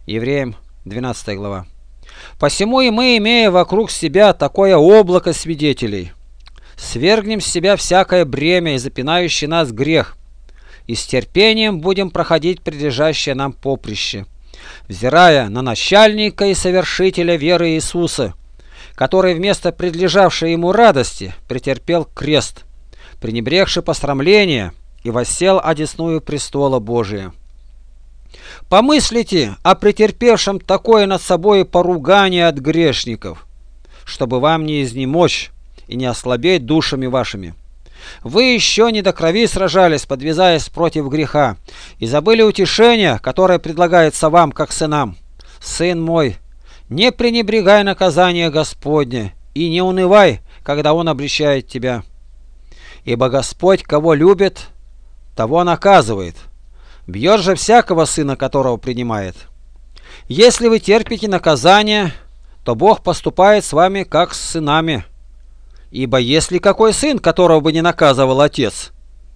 Евреям 12 глава. Посему и мы, имея вокруг себя такое облако свидетелей, свергнем с себя всякое бремя и запинающий нас грех, и с терпением будем проходить прилежащее нам поприще, взирая на начальника и совершителя веры Иисуса, который вместо предлежавшей ему радости претерпел крест, пренебрегши посрамление, и воссел одесную престола Божия. Помыслите о претерпевшем такое над собой поругание от грешников, чтобы вам не изнемочь и не ослабеть душами вашими. Вы еще не до крови сражались, подвязаясь против греха, и забыли утешение, которое предлагается вам, как сынам. Сын мой, не пренебрегай наказание Господне, и не унывай, когда Он обличает тебя. Ибо Господь, кого любит, того наказывает. Бьет же всякого сына, которого принимает. Если вы терпите наказание, то Бог поступает с вами, как с сынами. Ибо есть ли какой сын, которого бы не наказывал отец?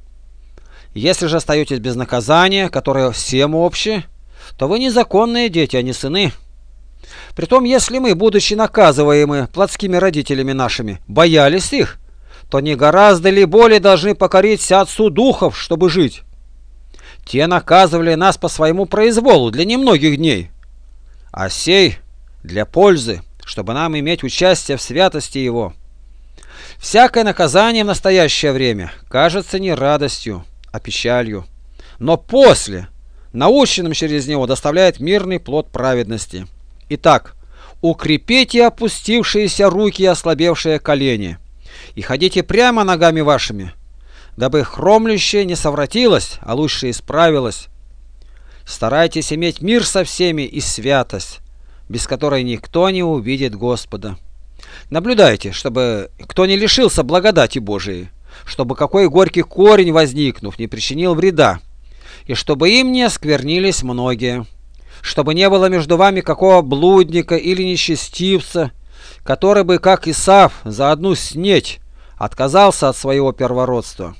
Если же остаетесь без наказания, которое всем обще, то вы незаконные дети, а не сыны. Притом, если мы, будучи наказываемы плотскими родителями нашими, боялись их, то не гораздо ли более должны покориться Отцу Духов, чтобы жить? Те наказывали нас по своему произволу для немногих дней, а сей для пользы, чтобы нам иметь участие в святости Его. Всякое наказание в настоящее время кажется не радостью, а печалью, но после, наученным через него, доставляет мирный плод праведности. Итак, укрепите опустившиеся руки и ослабевшие колени, и ходите прямо ногами вашими, дабы хромлющее не совратилось, а лучше исправилось. Старайтесь иметь мир со всеми и святость, без которой никто не увидит Господа. Наблюдайте, чтобы кто не лишился благодати Божией, чтобы какой горький корень, возникнув, не причинил вреда, и чтобы им не осквернились многие, чтобы не было между вами какого блудника или нечестивца, который бы, как Исав, за одну снеть отказался от своего первородства.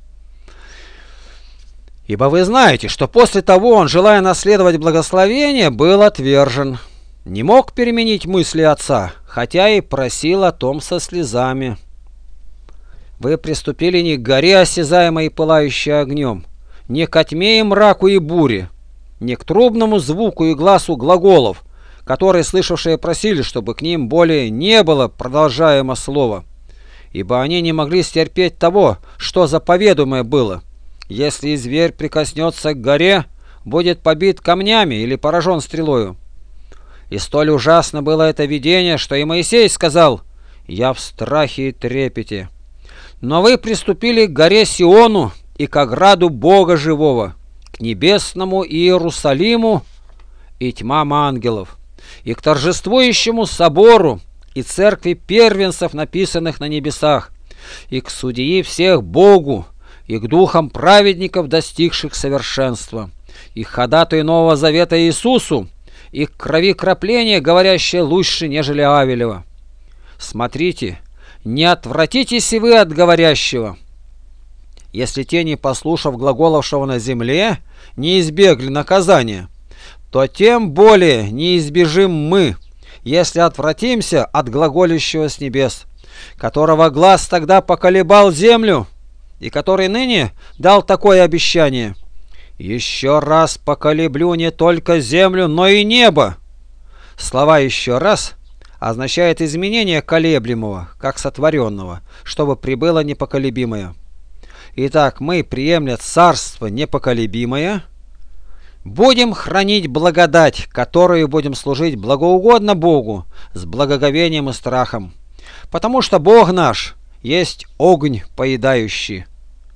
Ибо вы знаете, что после того он, желая наследовать благословение, был отвержен, не мог переменить мысли отца, хотя и просил о том со слезами. Вы приступили не к горе, осязаемой и пылающей огнем, не к тьме и мраку и буре, не к трубному звуку и гласу глаголов, которые слышавшие просили, чтобы к ним более не было продолжаемо слова, ибо они не могли стерпеть того, что заповедуемое было. Если зверь прикоснется к горе, будет побит камнями или поражен стрелою. И столь ужасно было это видение, что и Моисей сказал: «Я в страхе и трепете». Но вы приступили к горе Сиону и к ограду Бога живого, к небесному Иерусалиму и тьмам ангелов, и к торжествующему собору и церкви первенцев, написанных на небесах, и к судьи всех Богу, и к духам праведников, достигших совершенства, и к ходатаю Нового Завета Иисусу, и к крови кропления, говорящей лучше, нежели Авелева. Смотрите, не отвратитесь и вы от говорящего. Если те, не послушав глаголовшего на земле, не избегли наказания, то тем более не избежим мы, если отвратимся от глаголящего с небес, которого глаз тогда поколебал землю, и который ныне дал такое обещание: «Еще раз поколеблю не только землю, но и небо». Слова «еще раз» означает изменение колеблемого, как сотворенного, чтобы прибыло непоколебимое. Итак, мы, приемля царство непоколебимое, будем хранить благодать, которую будем служить благоугодно Богу с благоговением и страхом, потому что Бог наш есть огонь поедающий.